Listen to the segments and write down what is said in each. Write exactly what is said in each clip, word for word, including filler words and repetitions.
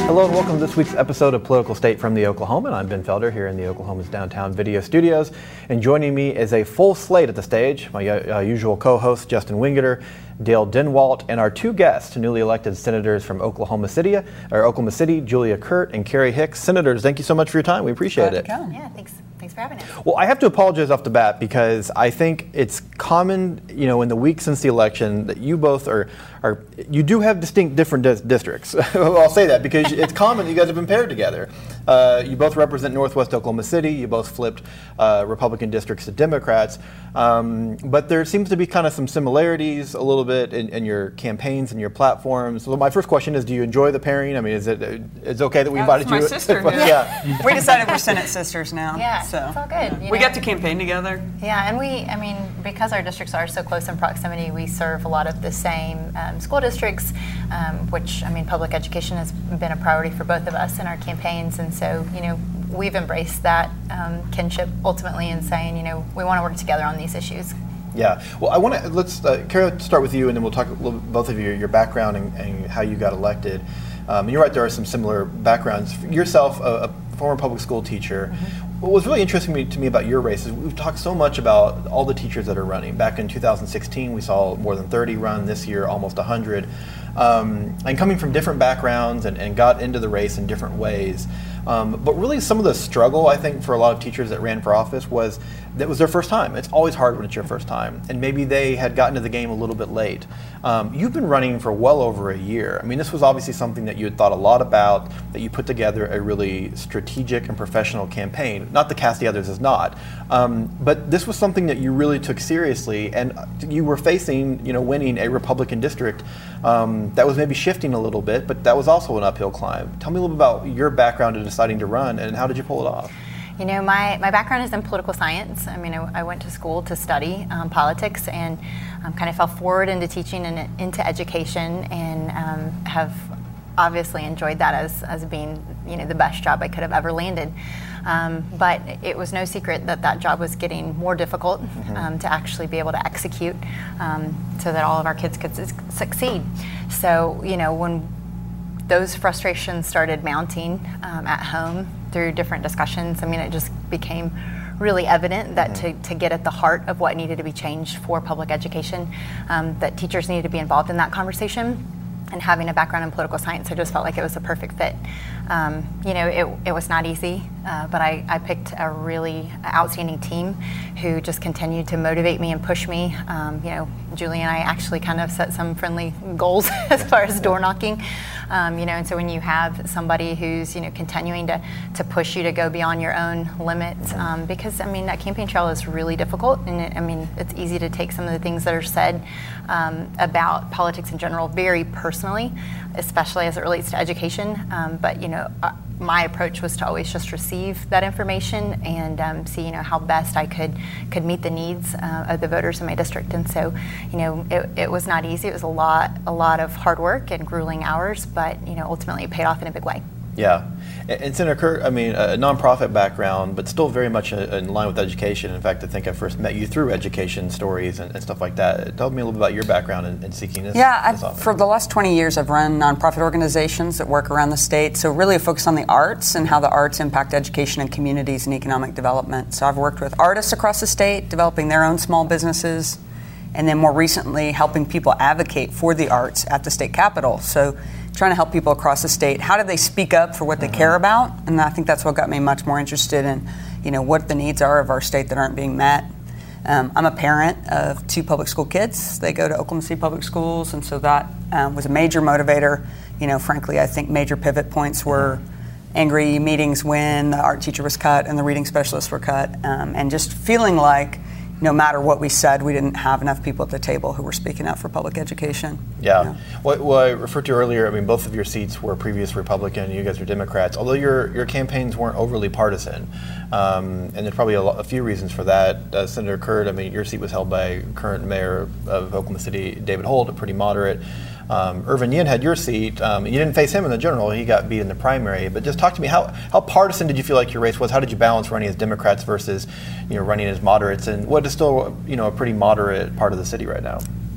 Hello and welcome to this week's episode of Political State from the Oklahoman. I'm Ben Felder here in the Oklahoman's downtown video studios, and joining me is a full slate at the stage, my uh, usual co-host Justin Wingeter, Dale Denwalt, and our two guests, newly elected senators from Oklahoma City, or Oklahoma City, Julia Kurt and Carrie Hicks. Senators, thank you so much for your time. We appreciate Glad it. To come. Yeah, thanks. Thanks for having us. Well, I have to apologize off the bat because I think it's common, you know, in the week since the election that you both are, are you do have distinct different dis- districts. I'll say that because it's common that you guys have been paired together. Uh, you both represent Northwest Oklahoma City. You both flipped uh, Republican districts to Democrats. Um, but there seems to be kind of some similarities a little bit in, in your campaigns and your platforms. So my first question is, do you enjoy the pairing? I mean, is it it's okay that we Yeah, invited my you? sister. yeah. yeah. We decided we're Senate sisters now. Yeah, so it's all good. We know? got to campaign together. Yeah, and we, I mean, because our districts are so close in proximity, we serve a lot of the same um, school districts, um, which, I mean, public education has been a priority for both of us in our campaigns. And so, you know, we've embraced that um, kinship ultimately in saying, you know, we want to work together on these issues. Yeah. Well, I want to let's uh, Carrie, let's start with you, and then we'll talk a little, both of you, your background and, and how you got elected. Um, and you're right, there are some similar backgrounds. Yourself, a, a former public school teacher. Mm-hmm. What was really interesting to me, to me about your race is we've talked so much about all the teachers that are running. Back in two thousand sixteen, we saw more than thirty run. This year, almost one hundred. Um, and coming from different backgrounds and, and got into the race in different ways. Um, but really some of the struggle, I think, for a lot of teachers that ran for office was that was their first time. It's always hard when it's your first time. And maybe they had gotten to the game a little bit late. Um, you've been running for well over a year. I mean, this was obviously something that you had thought a lot about, that you put together a really strategic and professional campaign. Not to cast the others as not. Um, but this was something that you really took seriously, and you were facing, you know, winning a Republican district um, that was maybe shifting a little bit, but that was also an uphill climb. Tell me a little bit about your background in deciding to run, and how did you pull it off? You know, my, my background is in political science. I mean, I, I went to school to study um, politics and um, kind of fell forward into teaching and into education, and um, have obviously enjoyed that as, as being, you know, the best job I could have ever landed. Um, but it was no secret that that job was getting more difficult mm-hmm. um, to actually be able to execute um, so that all of our kids could su- succeed. So, you know, when those frustrations started mounting um, at home through different discussions, I mean, it just became really evident that mm-hmm. to, to get at the heart of what needed to be changed for public education, um, that teachers needed to be involved in that conversation. And having a background in political science, I just felt like it was a perfect fit. Um, you know, it, it was not easy, uh, but I, I picked a really outstanding team who just continued to motivate me and push me. Um, you know, Julie and I actually kind of set some friendly goals as far as door knocking. Um, you know, and so when you have somebody who's, you know, continuing to, to push you to go beyond your own limits, um, because, I mean, that campaign trail is really difficult. And, it, I mean, it's easy to take some of the things that are said um, about politics in general very personally, especially as it relates to education. Um, but, you know, uh, my approach was to always just receive that information and um, see, you know, how best I could could meet the needs uh, of the voters in my district. And so, you know, it, it was not easy. It was a lot, a lot of hard work and grueling hours, but, you know, ultimately it paid off in a big way. Yeah. And, and Senator Kurt, I mean, a nonprofit background, but still very much in line with education. In fact, I think I first met you through education stories and, and stuff like that. Tell me a little bit about your background in, in seeking this. Yeah, this I've, for the last twenty years, I've run nonprofit organizations that work around the state. So really a focus on the arts and how the arts impact education and communities and economic development. So I've worked with artists across the state, developing their own small businesses, and then more recently helping people advocate for the arts at the state capitol. So trying to help people across the state. How do they speak up for what they mm-hmm. care about? And I think that's what got me much more interested in, you know, what the needs are of our state that aren't being met. Um, I'm a parent of two public school kids. They go to Oklahoma City Public Schools, and so that um, was a major motivator. You know, frankly, I think major pivot points were angry meetings when the art teacher was cut and the reading specialists were cut, um, and just feeling like no matter what we said, we didn't have enough people at the table who were speaking out for public education. Yeah. You know? What, what I referred to earlier, I mean, both of your seats were previous Republican, you guys are Democrats, although your your campaigns weren't overly partisan. Um, and there's probably a, lot, a few reasons for that. Uh, Senator Kurt, I mean, your seat was held by current mayor of Oklahoma City, David Holt, a pretty moderate. Um, Irvin Yin had your seat. Um, you didn't face him in the general. He got beat in the primary. But just talk to me, how how partisan did you feel like your race was? How did you balance running as Democrats versus, you know, running as moderates? And what is still, you know, a pretty moderate part of the city right now?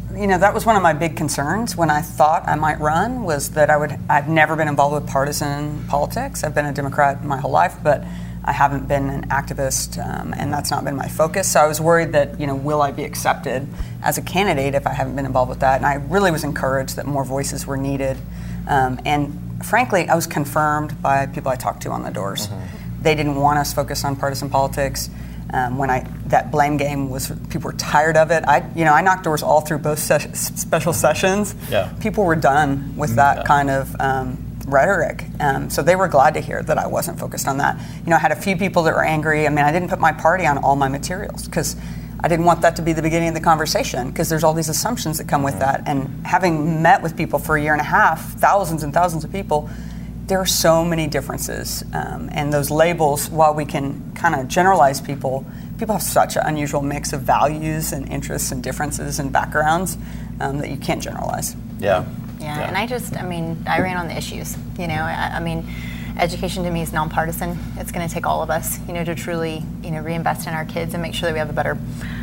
you know, that was one of my big concerns when I thought I might run, was that I would, I've never been involved with partisan politics. I've been a Democrat my whole life, but I haven't been an activist, um, and that's not been my focus. So I was worried that, you know, will I be accepted as a candidate if I haven't been involved with that? And I really was encouraged that more voices were needed. Um, and frankly, I was confirmed by people I talked to on the doors. Mm-hmm. They didn't want us focused on partisan politics. Um, when I that blame game was, people were tired of it. I, you know, I knocked doors all through both ses- special sessions. Yeah. People were done with that yeah. kind of um, rhetoric. Um, so they were glad to hear that I wasn't focused on that. You know, I had a few people that were angry. I mean, I didn't put my party on all my materials because I didn't want that to be the beginning of the conversation, because there's all these assumptions that come with that. And having met with people for a year and a half, thousands and thousands of people, there are so many differences. Um, and those labels, while we can kind of generalize people, people have such an unusual mix of values and interests and differences and backgrounds um, that you can't generalize. Yeah. Yeah, yeah, and I just, I mean, I ran on the issues. You know, I, I mean, education to me is nonpartisan. It's going to take all of us, you know, to truly, you know, reinvest in our kids and make sure that we have a better,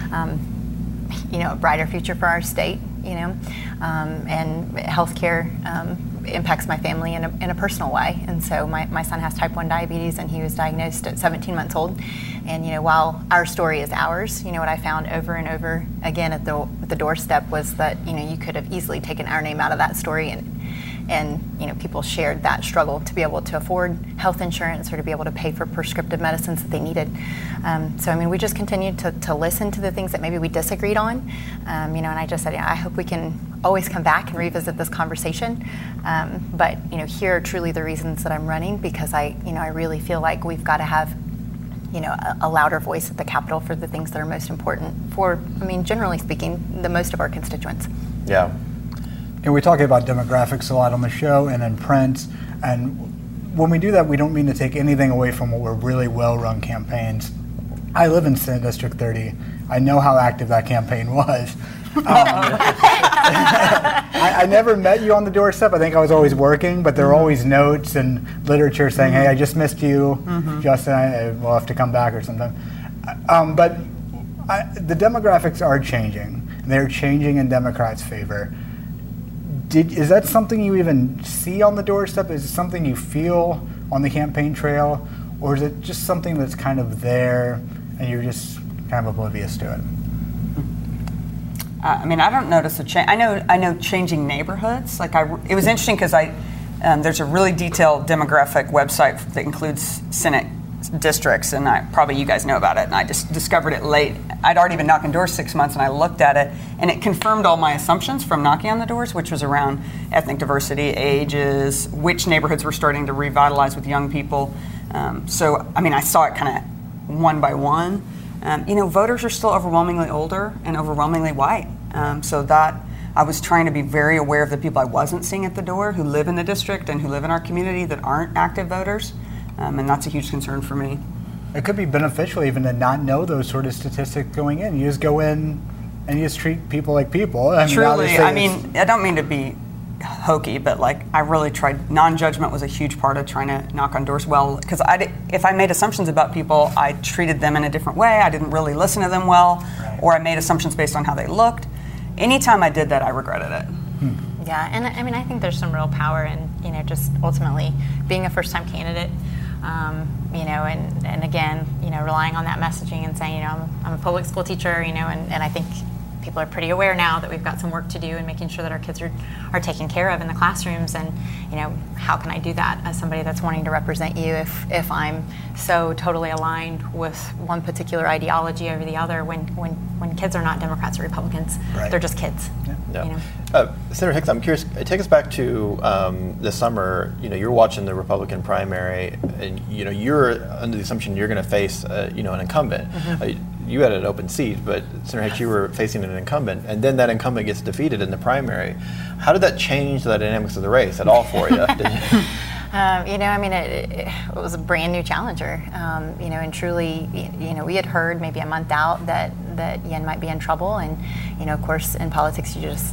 um, you know, a brighter future for our state. You know, um, and healthcare um, impacts my family in a, in a personal way. And so my, my son has type one diabetes, and he was diagnosed at seventeen months old. And, you know, while our story is ours, you know, what I found over and over again at the at the doorstep was that, you know, you could have easily taken our name out of that story, and and, you know, people shared that struggle to be able to afford health insurance or to be able to pay for prescriptive medicines that they needed. Um, so, I mean, we just continued to, to listen to the things that maybe we disagreed on. Um, you know, and I just said, yeah, I hope we can always come back and revisit this conversation. Um, but, you know, here are truly the reasons that I'm running, because I, you know, I really feel like we've got to have, you know, a, a louder voice at the Capitol for the things that are most important for, I mean, generally speaking, the most of our constituents. Yeah. And we're talking about demographics a lot on the show and in print. And when we do that, we don't mean to take anything away from what were really well-run campaigns. I live in Senate District thirty. I know how active that campaign was. Um, I, I never met you on the doorstep. I think I was always working, but there were always notes and literature saying, mm-hmm. hey, I just missed you, mm-hmm. Justin, I, we'll have to come back or something. Um, but I, the demographics are changing. They're changing in Democrats' favor. Did, is that something you even see on the doorstep? Is it something you feel on the campaign trail? Or is it just something that's kind of there and you're just kind of oblivious to it? Uh, I mean, I don't notice a change. I know, I know changing neighborhoods. Like, I, it was interesting because I, um, there's a really detailed demographic website that includes Senate districts, and I probably you guys know about it. And I just discovered it late. I'd already been knocking doors six months, and I looked at it, and it confirmed all my assumptions from knocking on the doors, which was around ethnic diversity, ages, which neighborhoods were starting to revitalize with young people. Um, so, I mean, I saw it kind of one by one. Um, you know, voters are still overwhelmingly older and overwhelmingly white. Um, so that I was trying to be very aware of the people I wasn't seeing at the door who live in the district and who live in our community that aren't active voters. Um, and that's a huge concern for me. It could be beneficial even to not know those sort of statistics going in. You just go in and you just treat people like people. I mean, Truly, I mean, I don't mean to be hokey, but like I really tried. Non-judgment was a huge part of trying to knock on doors well, because I did, if I made assumptions about people, I treated them in a different way. I didn't really listen to them well, right. Or I made assumptions based on how they looked. Anytime I did that, I regretted it. Hmm. Yeah, and I mean, I think there's some real power in, you know, just ultimately being a first-time candidate. Um, you know, and, and again, you know, relying on that messaging and saying, you know, I'm, I'm a public school teacher, you know, and, and I think people are pretty aware now that we've got some work to do in making sure that our kids are, are taken care of in the classrooms. And, you know, how can I do that as somebody that's wanting to represent you if, if I'm so totally aligned with one particular ideology over the other when, when, when kids are not Democrats or Republicans, right. They're just kids. Yeah. Yeah. You know? uh, Senator Hicks, I'm curious, take us back to um, this summer. You know, you're watching the Republican primary, and you know you're under the assumption you're going to face, uh, you know, an incumbent. Mm-hmm. Uh, you had an open seat, but Senator Hicks, you were facing an incumbent, and then that incumbent gets defeated in the primary. How did that change the dynamics of the race at all for you? Did you? Um, you know, I mean, it, it, it was a brand new challenger. Um, you know, and truly, you know, we had heard maybe a month out that that Yen might be in trouble, and you know, of course, in politics, you just,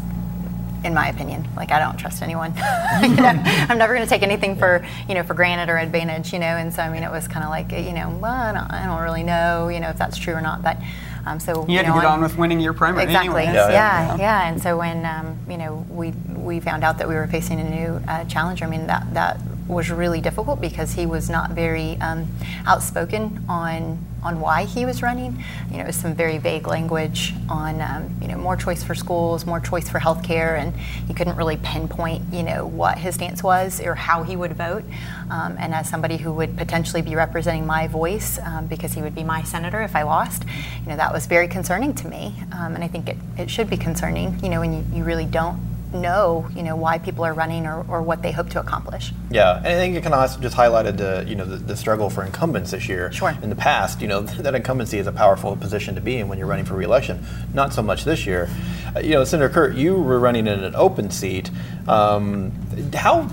in my opinion, like I don't trust anyone. you know, I'm never going to take anything for you know for granted or advantage. You know, and so I mean, it was kind of like you know, well, I don't, I don't really know, you know, if that's true or not, but. Um, so you had know, to get I'm- on with winning your primary Exactly. anyway. Yeah, Yeah, yeah, yeah. And so when um, you know we we found out that we were facing a new uh, challenger, I mean that that was really difficult because he was not very um, outspoken on on why he was running. You know, it was some very vague language on um, you know more choice for schools, more choice for healthcare, and he couldn't really pinpoint you know what his stance was or how he would vote. Um, and as somebody who would potentially be representing my voice, um, because he would be my senator if I lost, you know that was very concerning to me. Um, and I think it, it should be concerning. You know, when you, you really don't know, you know, why people are running or, or what they hope to accomplish. Yeah, and I think it kind of just highlighted the, you know, the, the struggle for incumbents this year. Sure. In the past, you know, that incumbency is a powerful position to be in when you're running for re-election. Not so much this year. Uh, you know, Senator Kurt, you were running in an open seat. Um, how?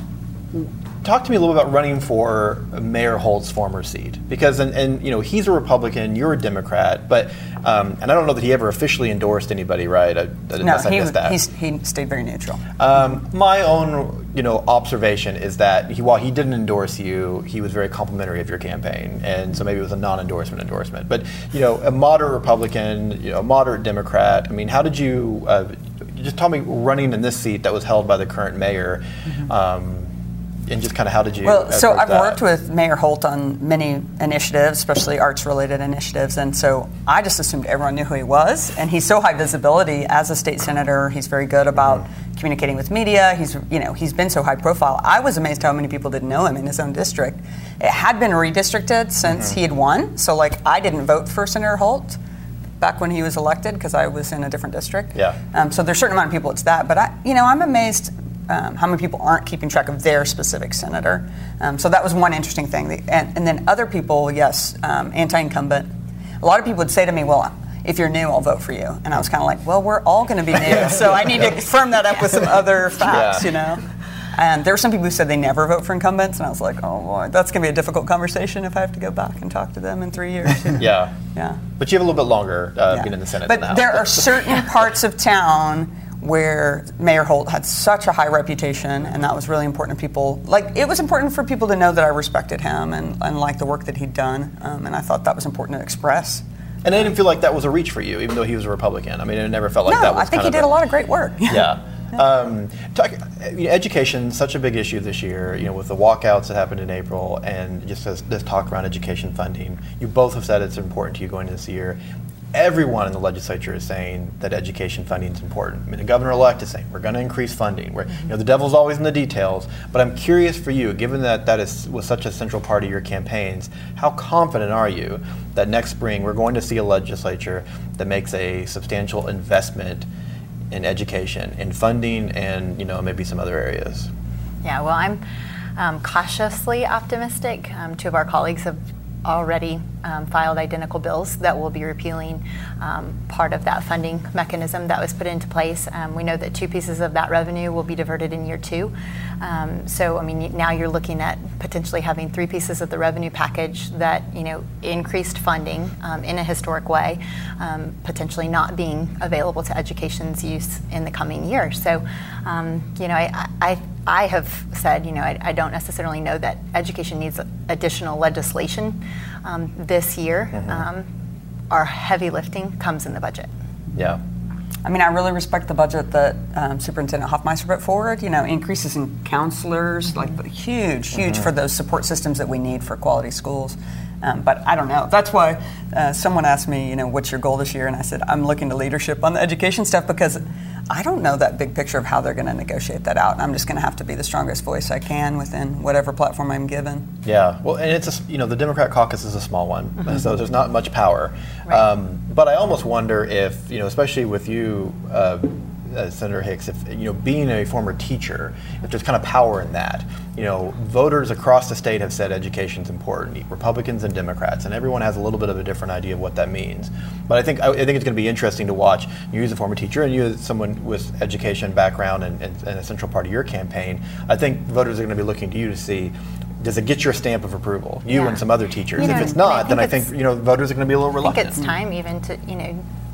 Talk to me a little about running for Mayor Holt's former seat, because and, and you know he's a Republican, you're a Democrat, but um, and I don't know that he ever officially endorsed anybody, right? I, No, unless I he, missed that. he's, he stayed very neutral. Um, my own, you know, observation is that he, while he didn't endorse you, he was very complimentary of your campaign, and so maybe it was a non-endorsement endorsement. But you know, a moderate Republican, you know, a moderate Democrat. I mean, how did you? Uh, just tell me, running in this seat that was held by the current mayor. Mm-hmm. um, And just kind of how did you? Well, so I've that? worked with Mayor Holt on many initiatives, especially arts-related initiatives, and so I just assumed everyone knew who he was. And he's so high visibility as a state senator. He's very good about mm-hmm. communicating with media. He's, you know, he's been so high profile. I was amazed how many people didn't know him in his own district. It had been redistricted since mm-hmm. he had won, so like I didn't vote for Senator Holt back when he was elected because I was in a different district. Yeah. Um, so there's a certain amount of people it's that, but I, you know, I'm amazed. Um, how many people aren't keeping track of their specific senator? Um, so that was one interesting thing. The, and, and then other people, yes, um, anti-incumbent. A lot of people would say to me, well, if you're new, I'll vote for you. And I was kind of like, well, we're all going to be new, so I need to firm that up with some other facts, yeah. you know? And there were some people who said they never vote for incumbents, and I was like, oh boy, that's going to be a difficult conversation if I have to go back and talk to them in three years. You know? Yeah. Yeah. But you have a little bit longer uh, Yeah. being in the Senate But than the House. there are certain parts of town where Mayor Holt had such a high reputation, and that was really important to people. Like, it was important for people to know that I respected him and, and liked the work that he'd done, um, and I thought that was important to express. And I didn't feel like that was a reach for you, even though he was a Republican. I mean, it never felt like no, that was I think kind he of did a lot of great work. Yeah. Um, talk, you know, education, such a big issue this year, you know, with the walkouts that happened in April and just this, this talk around education funding. You both have said it's important to you going into this year. Everyone in the legislature is saying that education funding is important. I mean, the governor-elect is saying we're going to increase funding. We're, you know, the devil's always in the details. But I'm curious for you, given that that is was such a central part of your campaigns, how confident are you that next spring we're going to see a legislature that makes a substantial investment in education, in funding, and you know maybe some other areas? Yeah, well, I'm um, cautiously optimistic. Um, two of our colleagues have already um, filed identical bills that will be repealing um, part of that funding mechanism that was put into place. Um, we know that two pieces of that revenue will be diverted in year two. Um, so, I mean, now you're looking at potentially having three pieces of the revenue package that, you know, increased funding um, in a historic way, um, potentially not being available to education's use in the coming year. So, um, you know, I, I I have said, you know, I, I don't necessarily know that education needs additional legislation um, this year. Mm-hmm. Um, our heavy lifting comes in the budget. Yeah. I mean, I really respect the budget that um, Superintendent Hoffmeister put forward. You know, increases in counselors, like huge, huge mm-hmm. for those support systems that we need for quality schools. Um, but I don't know. That's why uh, someone asked me, you know, what's your goal this year? And I said, I'm looking to leadership on the education stuff because I don't know that big picture of how they're going to negotiate that out. And I'm just going to have to be the strongest voice I can within whatever platform I'm given. Yeah. Well, and it's, a, you know, the Democrat caucus is a small one, mm-hmm. so there's not much power. Right. Um, but I almost wonder if, you know, especially with you, uh, Uh, Senator Hicks, if you know, being a former teacher, if there's kind of power in that, you know, voters across the state have said education's important, Republicans and Democrats, and everyone has a little bit of a different idea of what that means. But I think I, I think it's going to be interesting to watch. You as a former teacher, and you as someone with education background and, and, and a central part of your campaign, I think voters are going to be looking to you to see. Does it get your stamp of approval? You Yeah. and some other teachers. You know, if it's not, I then I think think you know voters are going to be a little I think reluctant. it's time even to, you know,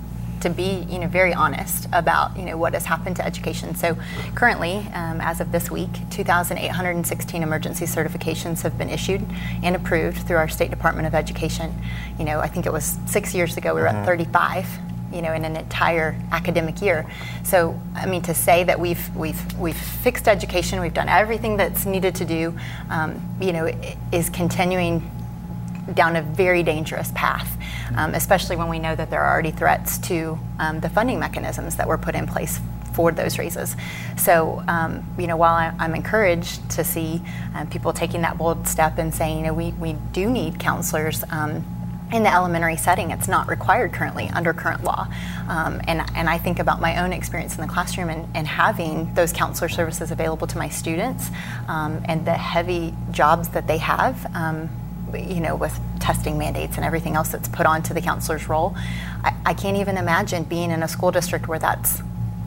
to be, you know, very honest about, you know, what has happened to education. So currently, um, as of this week, two thousand eight hundred sixteen emergency certifications have been issued and approved through our State Department of Education. You know, I think it was six years ago we were mm-hmm. at thirty-five. You know, in an entire academic year. So, I mean, to say that we've we've we've fixed education, we've done everything that's needed to do, um, you know, is continuing down a very dangerous path, um, especially when we know that there are already threats to um, the funding mechanisms that were put in place for those raises. So, um, you know, while I, I'm encouraged to see um, people taking that bold step and saying, you know, we we do need counselors. Um, In the elementary setting, it's not required currently under current law. Um, and, and I think about my own experience in the classroom and, and having those counselor services available to my students um, and the heavy jobs that they have, um, you know, with testing mandates and everything else that's put onto the counselor's role. I, I can't even imagine being in a school district where that's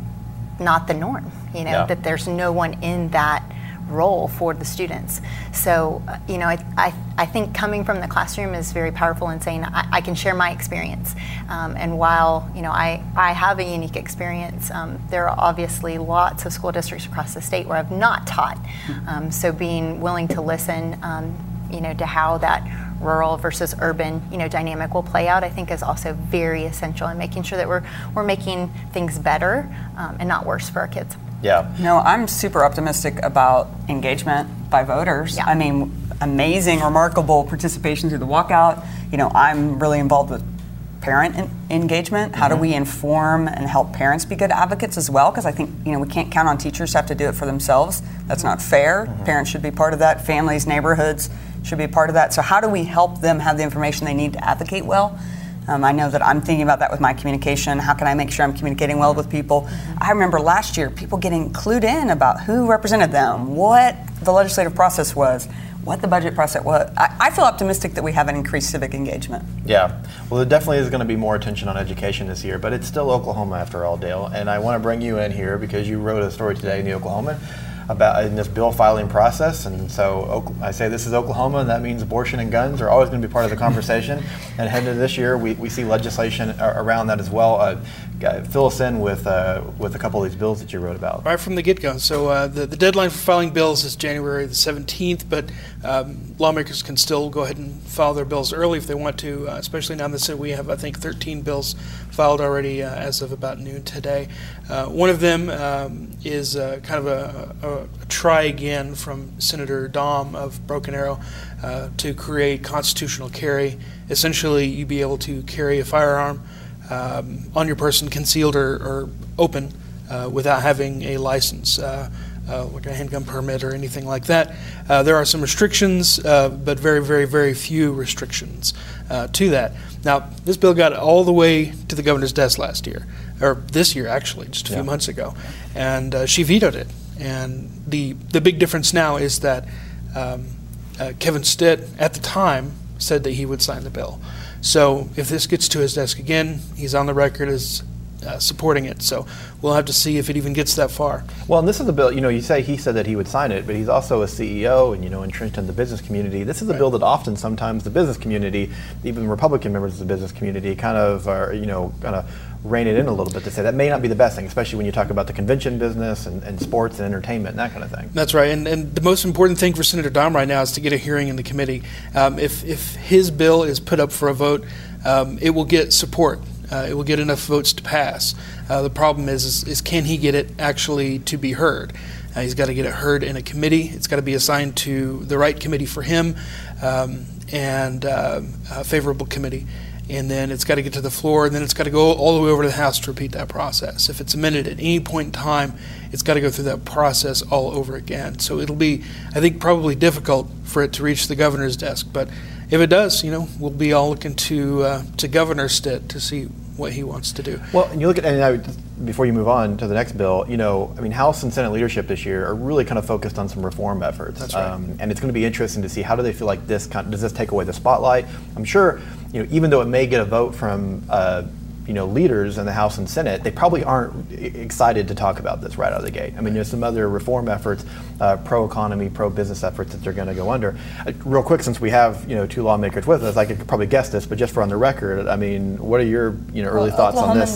not the norm, you know, yeah. that there's no one in that role for the students. So, uh, you know, I, I I think coming from the classroom is very powerful in saying I, I can share my experience. Um, and while, you know, I, I have a unique experience, um, there are obviously lots of school districts across the state where I've not taught. Um, so being willing to listen, um, you know, to how that rural versus urban, you know, dynamic will play out, I think is also very essential in making sure that we're we're making things better um, and not worse for our kids. Yeah. No, I'm super optimistic about engagement by voters. Yeah. I mean, amazing, remarkable participation through the walkout. You know, I'm really involved with parent in- engagement. How mm-hmm. do we inform and help parents be good advocates as well? Because I think, you know, we can't count on teachers to have to do it for themselves. That's not fair. Mm-hmm. Parents should be part of that. Families, neighborhoods should be a part of that. So how do we help them have the information they need to advocate well? Um, I know that I'm thinking about that with my communication. How can I make sure I'm communicating well with people? Mm-hmm. I remember last year, people getting clued in about who represented them, what the legislative process was, what the budget process was. I, I feel optimistic that we have an increased civic engagement. Yeah, well, there definitely is going to be more attention on education this year, but it's still Oklahoma after all, Dale. And I want to bring you in here because you wrote a story today in the Oklahoman about in this bill filing process, and so I say this is Oklahoma, and that means abortion and guns are always going to be part of the conversation. And heading into this year, we, we see legislation around that as well. Uh, fill us in with uh, with a couple of these bills that you wrote about. Right from the get-go. So uh, the, the deadline for filing bills is January the seventeenth, but um, lawmakers can still go ahead and file their bills early if they want to, uh, especially now that we have, I think, thirteen bills filed already uh, as of about noon today. Uh, one of them um, is uh, kind of a, a, a try again from Senator Dom of Broken Arrow uh, to create constitutional carry. Essentially, you'd be able to carry a firearm um, on your person, concealed or, or open, uh, without having a license, uh, uh, like a handgun permit or anything like that. Uh, there are some restrictions, uh, but very, very, very few restrictions uh, to that. Now, this bill got all the way to the governor's desk last year, or this year actually, just a few yeah. months ago, and uh, she vetoed it. And the the big difference now is that um, uh, Kevin Stitt, at the time, said that he would sign the bill. So if this gets to his desk again, he's on the record as uh, supporting it. So we'll have to see if it even gets that far. Well, and this is a bill, you know, you say he said that he would sign it, but he's also a C E O and, you know, entrenched in the business community. This is a right. bill that often sometimes the business community, even Republican members of the business community, kind of are, you know, kind of rein it in a little bit to say that may not be the best thing, especially when you talk about the convention business and, and sports and entertainment and that kind of thing. That's right, and, and the most important thing for Senator Dom right now is to get a hearing in the committee. Um, if, if his bill is put up for a vote, um, it will get support. Uh, it will get enough votes to pass. Uh, the problem is, is, is can he get it actually to be heard? Uh, he's got to get it heard in a committee. It's got to be assigned to the right committee for him um, and uh, a favorable committee. And then it's got to get to the floor, and then it's got to go all the way over to the House to repeat that process. If it's amended at any point in time, it's got to go through that process all over again. So it'll be, I think, probably difficult for it to reach the governor's desk. But if it does, you know, we'll be all looking to uh, to Governor Stitt to see what he wants to do. Well, and you look at, and I would, before you move on to the next bill, you know, I mean, House and Senate leadership this year are really kind of focused on some reform efforts. That's right. Um, and it's going to be interesting to see how do they feel like this kind of, does this take away the spotlight? I'm sure, you know, even though it may get a vote from, uh, you know, leaders in the House and Senate, they probably aren't excited to talk about this right out of the gate. I mean, there's some other reform efforts, uh, pro-economy, pro-business efforts that they're going to go under. Uh, real quick, since we have, you know, two lawmakers with us, I could probably guess this, but just for on the record, I mean, what are your, you know, early well, thoughts Oklahomans, on this?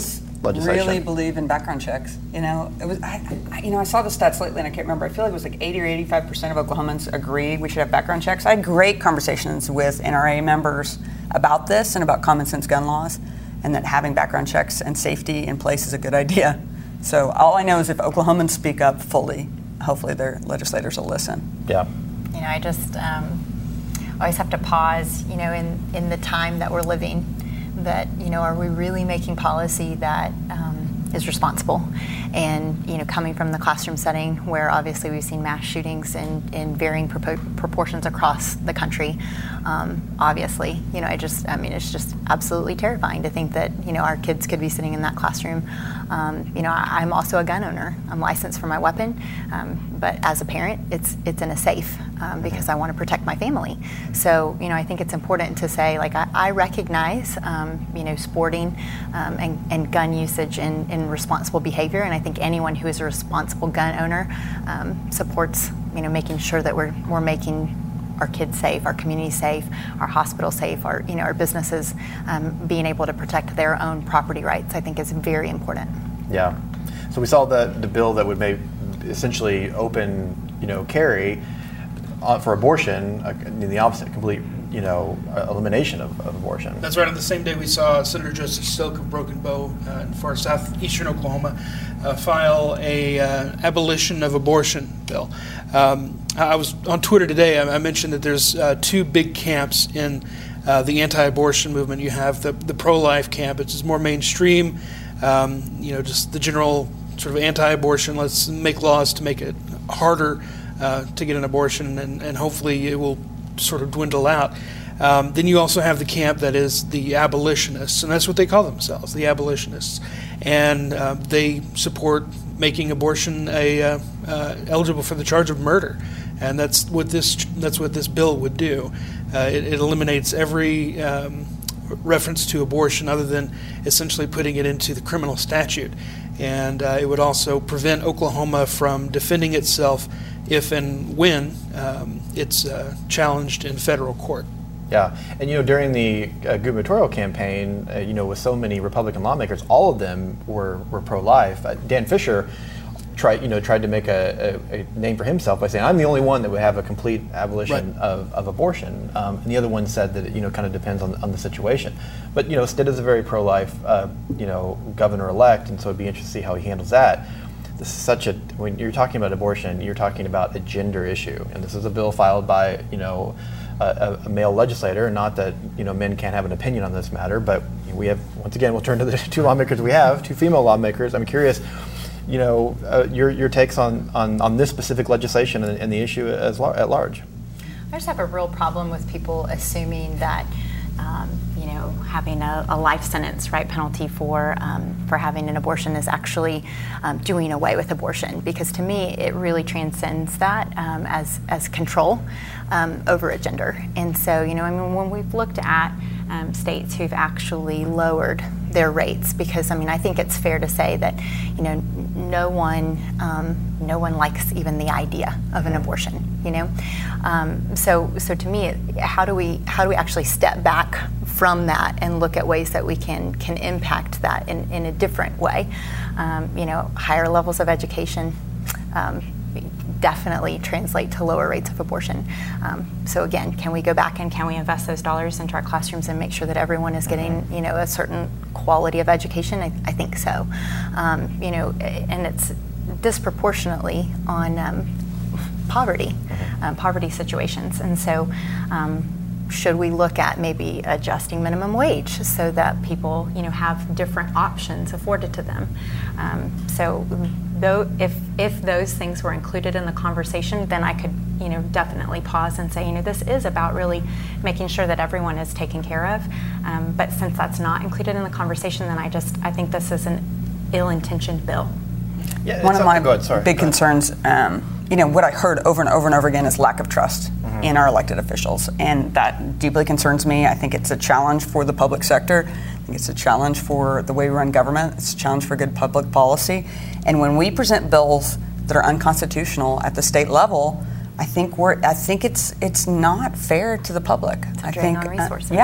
legislation. Really believe in background checks. You know, it was. I, I, you know, I saw the stats lately, and I can't remember. I feel like it was like eighty or eighty-five percent of Oklahomans agree we should have background checks. I had great conversations with N R A members about this and about common sense gun laws, and that having background checks and safety in place is a good idea. So all I know is if Oklahomans speak up fully, hopefully their legislators will listen. Yeah. You know, I just um, always have to pause. You know, in in the time that we're living. That, you know, are we really making policy that um, is responsible? And, you know, coming from the classroom setting where obviously we've seen mass shootings in, in varying propor- proportions across the country, um, obviously, you know, I just, I mean, it's just absolutely terrifying to think that, you know, our kids could be sitting in that classroom. Um, you know, I, I'm also a gun owner. I'm licensed for my weapon, um, but as a parent, it's it's in a safe um, because I want to protect my family. So, you know, I think it's important to say, like, I, I recognize, um, you know, sporting um, and, and gun usage in, in responsible behavior, and I think anyone who is a responsible gun owner um, supports, you know, making sure that we're we're making our kids safe, our community safe, our hospital safe, our you know our businesses um, being able to protect their own property rights. I think is very important. Yeah. So we saw the the bill that would make essentially open you know carry uh, for abortion, uh, in the opposite, complete you know uh, elimination of, of abortion. That's right. On the same day, we saw Senator Joseph Silk of Broken Bow uh, in far southeastern Oklahoma uh, file a uh, abolition of abortion bill. Um, I was on Twitter today. I, I mentioned that there's uh, two big camps in uh, the anti-abortion movement. You have the the pro-life camp, which is more mainstream. Um, you know, just the general sort of anti-abortion. Let's make laws to make it harder uh, to get an abortion, and, and hopefully it will sort of dwindle out. Um, then you also have the camp that is the abolitionists, and that's what they call themselves, the abolitionists. And uh, they support making abortion a uh, uh, eligible for the charge of murder, and that's what this that's what this bill would do. Uh, it, it eliminates every um, reference to abortion other than essentially putting it into the criminal statute, and uh, it would also prevent Oklahoma from defending itself if and when um, it's uh, challenged in federal court. Yeah, and you know during the uh, gubernatorial campaign, uh, you know with so many Republican lawmakers, all of them were, were pro-life. Uh, Dan Fisher tried you know tried to make a, a, a name for himself by saying, "I'm the only one that would have a complete abolition right. of, of abortion," um, and the other one said that it you know kind of depends on on the situation. But you know Stitt is a very pro-life uh, you know governor-elect, and so it'd be interesting to see how he handles that. This is such a when you're talking about abortion, you're talking about a gender issue, and this is a bill filed by you know. A, a male legislator, not that you know men can't have an opinion on this matter, but we have once again we'll turn to the two lawmakers we have, two female lawmakers. I'm curious, you know, uh, your your takes on, on, on this specific legislation and, and the issue as lar- at large. I just have a real problem with people assuming that um, you know having a, a life sentence, right, penalty for um, for having an abortion is actually um, doing away with abortion, because to me it really transcends that um, as as control um, over a gender. And so you know I mean when we've looked at um, states who've actually lowered their rates, because I mean I think it's fair to say that you know no one um, no one likes even the idea of an abortion, you know um, so so to me it, how do we how do we actually step back from that and look at ways that we can can impact that in, in a different way. Um, you know higher levels of education um, definitely translate to lower rates of abortion. Um, so again, can we go back and can we invest those dollars into our classrooms and make sure that everyone is getting, you know, a certain quality of education? I, I think so. Um, you know, and it's disproportionately on um, poverty, um, poverty situations. And so um, should we look at maybe adjusting minimum wage so that people, you know, have different options afforded to them? Um, so though, if if those things were included in the conversation, then I could, you know, definitely pause and say, you know, this is about really making sure that everyone is taken care of. Um, but since that's not included in the conversation, then I just I think this is an ill-intentioned bill. Yeah, One of my ahead, sorry, big concerns, um, you know, what I heard over and over and over again is lack of trust mm-hmm. in our elected officials, and that deeply concerns me. I think it's a challenge for the public sector. I think it's a challenge for the way we run government. It's a challenge for good public policy. And when we present bills that are unconstitutional at the state level, I think we're. I think it's it's not fair to the public. It's a I drain think, on resources. Uh, yeah.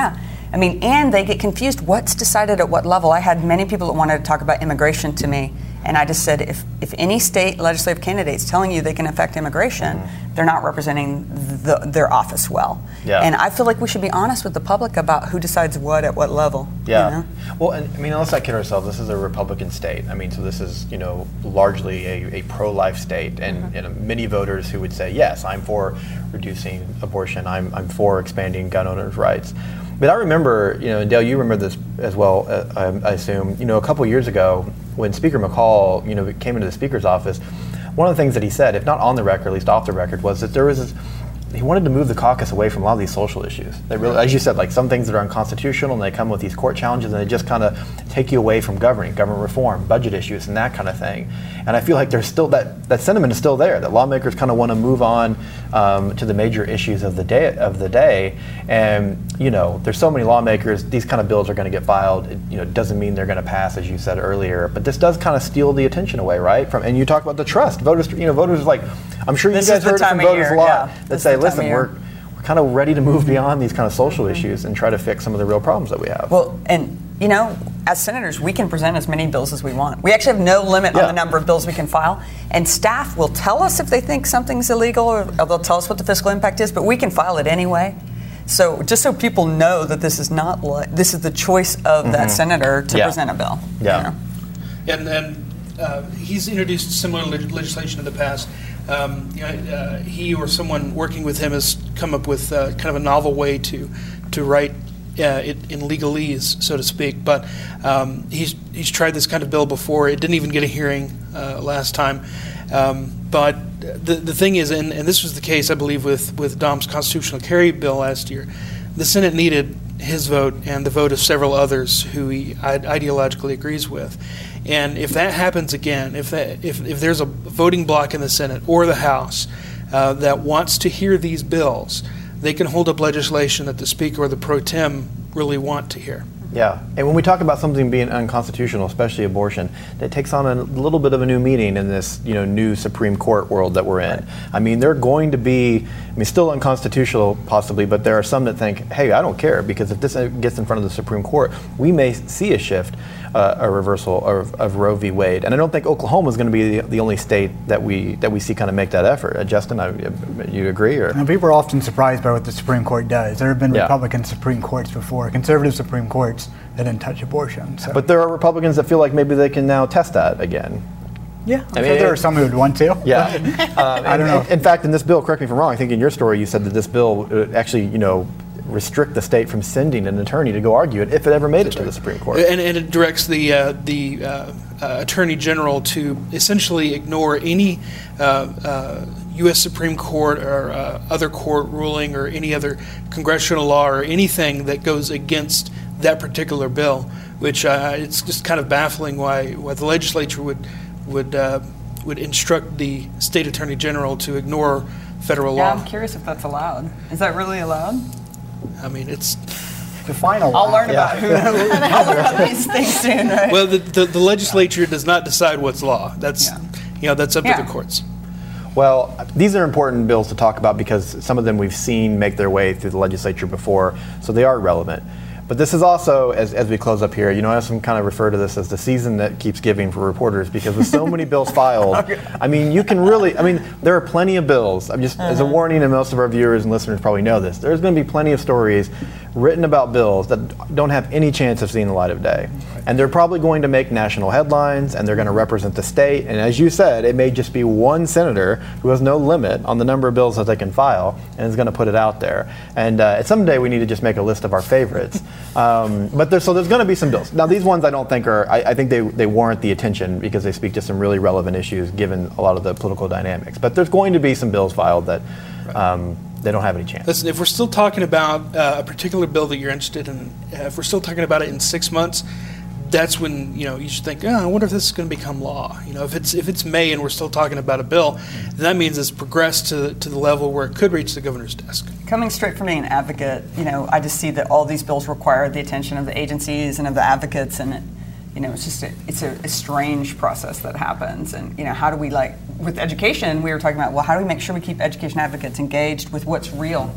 I mean, and they get confused. What's decided at what level? I had many people that wanted to talk about immigration to me, and I just said, if, if any state legislative candidate's telling you they can affect immigration, mm-hmm. they're not representing the, their office well. Yeah. And I feel like we should be honest with the public about who decides what at what level. Yeah. You know? Well, and I mean, let's not kid ourselves. This is a Republican state. I mean, so this is, you know, largely a, a pro-life state, and, mm-hmm. and many voters who would say, yes, I'm for reducing abortion. I'm, I'm for expanding gun owners' rights. But I remember, you know, and Dale, you remember this as well, uh, I, I assume, you know, a couple years ago when Speaker McCall, you know, came into the Speaker's office, one of the things that he said, if not on the record, at least off the record, was that there was this, he wanted to move the caucus away from a lot of these social issues. They really, as you said, like some things that are unconstitutional, and they come with these court challenges, and they just kind of take you away from governing, government reform, budget issues, and that kind of thing. And I feel like there's still that that sentiment is still there, that lawmakers kind of want to move on um, to the major issues of the day of the day. And you know, there's so many lawmakers. These kind of bills are going to get filed. It, you know, doesn't mean they're going to pass, as you said earlier. But this does kind of steal the attention away, right? From and you talk about the trust. Voters, you know, voters like. I'm sure this you guys heard it from voters year, a lot yeah. that this say, listen, we're, we're kind of ready to move beyond these kind of social mm-hmm. issues and try to fix some of the real problems that we have. Well, and you know, as senators, we can present as many bills as we want. We actually have no limit yeah. on the number of bills we can file. And staff will tell us if they think something's illegal, or they'll tell us what the fiscal impact is, but we can file it anyway. So just so people know that this is not like, this is the choice of mm-hmm. that senator to yeah. present a bill. Yeah. You know? And, and uh, he's introduced similar le- legislation in the past. Um, you know, uh, he or someone working with him has come up with uh, kind of a novel way to to write uh, it in legalese, so to speak. But um, he's he's tried this kind of bill before. It didn't even get a hearing uh, last time. Um, but the the thing is, and, and this was the case, I believe, with with Dom's constitutional carry bill last year. The Senate needed his vote and the vote of several others who he ideologically agrees with. And if that happens again, if that, if, if there's a voting bloc in the Senate or the House uh, that wants to hear these bills, they can hold up legislation that the Speaker or the pro tem really want to hear. Yeah, and when we talk about something being unconstitutional, especially abortion, that takes on a little bit of a new meaning in this, you know, new Supreme Court world that we're in. I mean, they're going to be, I mean, still unconstitutional possibly, but there are some that think, hey, I don't care, because if this gets in front of the Supreme Court, we may see a shift, uh, a reversal of, of Roe v. Wade. And I don't think Oklahoma is going to be the, the only state that we that we see kind of make that effort. Uh, Justin, I, you agree? Or? And people are often surprised by what the Supreme Court does. There have been yeah. Republican Supreme Courts before, conservative Supreme Courts that didn't touch abortion. So. But there are Republicans that feel like maybe they can now test that again. Yeah, I'm I sure mean, there are some who would want to. Yeah, um, I don't know. In, in fact, in this bill, correct me if I'm wrong, I think in your story you said that this bill would actually, you know, restrict the state from sending an attorney to go argue it if it ever made it to the Supreme Court. And, and it directs the uh, the uh, uh, Attorney General to essentially ignore any uh, uh, U S Supreme Court or uh, other court ruling or any other congressional law or anything that goes against that particular bill, which uh, it's just kind of baffling why, why the legislature would would uh, would instruct the state attorney general to ignore federal Yeah, law. I'm curious if that's allowed. Is that really allowed? I mean, it's The final I'll learn Yeah. about who I'll learn about these things soon, right? well, the, the the legislature does not decide what's law. That's Yeah. you know that's up Yeah. to the courts. Well, these are important bills to talk about because some of them we've seen make their way through the legislature before, so they are relevant. But this is also, as, as we close up here, you know, I often kind of refer to this as the season that keeps giving for reporters, because with so many bills filed, I mean, you can really, I mean, there are plenty of bills. I'm just, uh-huh. as a warning, and most of our viewers and listeners probably know this, there's going to be plenty of stories written about bills that don't have any chance of seeing the light of day. And they're probably going to make national headlines, and they're going to represent the state. And as you said, it may just be one senator who has no limit on the number of bills that they can file and is going to put it out there. And uh, someday we need to just make a list of our favorites. Um, but there's, so there's going to be some bills. Now, these ones I don't think are, I, I think they, they warrant the attention because they speak to some really relevant issues given a lot of the political dynamics. But there's going to be some bills filed that um, they don't have any chance. Listen, if we're still talking about uh, a particular bill that you're interested in, uh, if we're still talking about it in six months, that's when, you know, you should think, oh, I wonder if this is going to become law. You know, if it's if it's May and we're still talking about a bill, then that means it's progressed to to the level where it could reach the governor's desk. Coming straight from being an advocate, you know, I just see that all these bills require the attention of the agencies and of the advocates, and it, you know, it's just a, it's a, a strange process that happens. And you know, how do we, like with education, we were talking about, well, how do we make sure we keep education advocates engaged with what's real?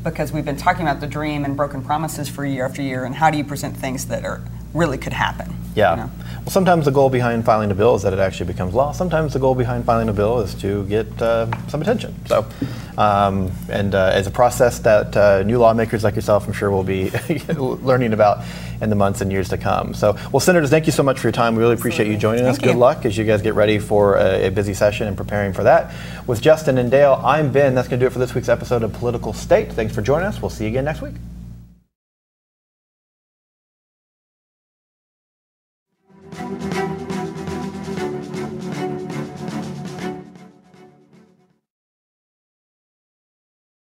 because we've been talking about the dream and broken promises for year after year, and how do you present things that are really could happen? Yeah. You know? Well, sometimes the goal behind filing a bill is that it actually becomes law. Sometimes the goal behind filing a bill is to get uh, some attention. So, um, and uh, as a process that uh, new lawmakers like yourself, I'm sure, will be learning about in the months and years to come. So, well, Senators, thank you so much for your time. We really appreciate you joining us. Thank Good you. luck as you guys get ready for a, a busy session and preparing for that. With Justin and Dale, I'm Ben. That's going to do it for this week's episode of Political State. Thanks for joining us. We'll see you again next week.